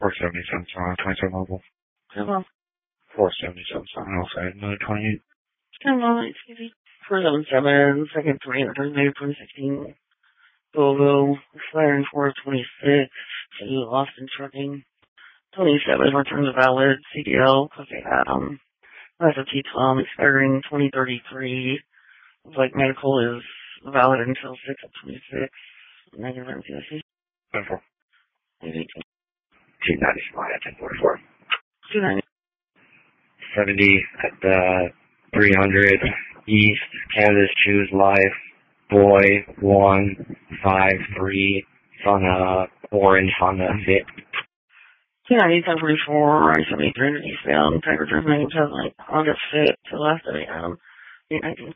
470 Samsung, 27 mobile. Hello. 470 Samsung, outside, another 28. Hello, excuse me. 477, second 300, May 2016. Volvo, expiring 426 to Austin Trucking. 27, return to valid, CDL, Cafe Adam. Mazda T12, expiring 2033. Looks like medical is valid until 6 of 26. Negative MCSC. 24. 290. 290 Smart at 1044. 290. 70 at the 300 East, Kansas Choose Life, Boy 153. It's on a orange Honda Fit. 290, 1044, I-73, eastbound, Tiger Drive, Honda Fit, to the left of the Adam. 819.